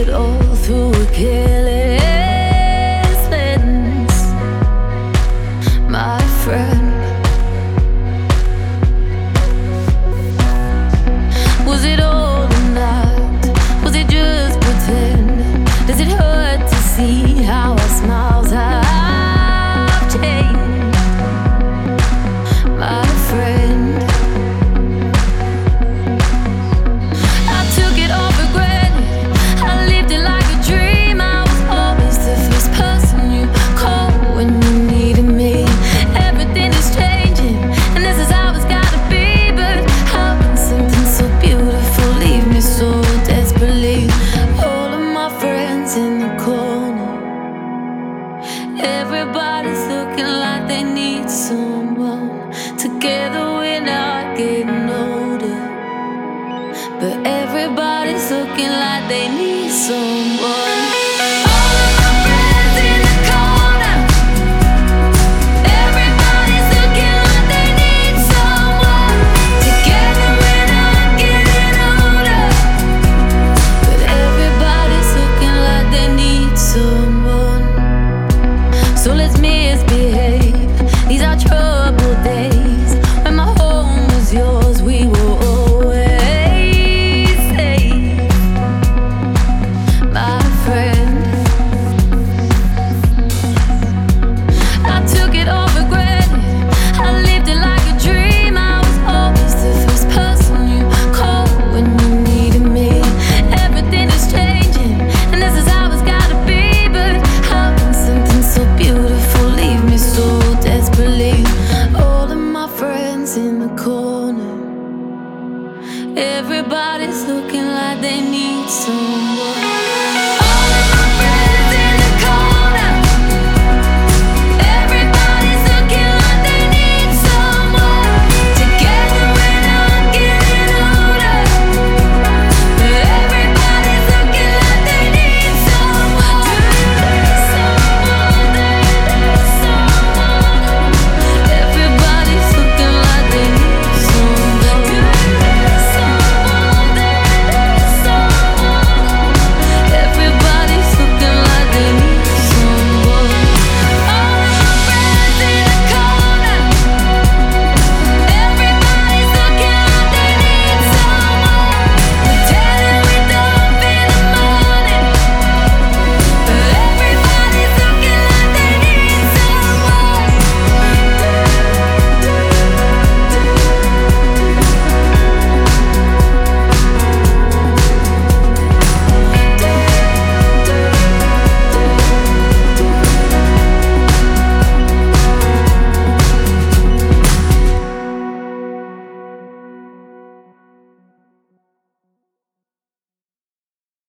all through a careless lens, my friend. Was it all or not? Was it just pretend? Does it hurt to see how our smiles have changed, my friend? I took it all for granted. I lived it like a dream. I was always the first person you called when you needed me. Everything is changing, and this is how it's gotta be. But how can something so beautiful leave me so desperately? All of my friends in the corner, everybody's looking like they need someone. Together we're not getting older, but everybody's looking like they need someone.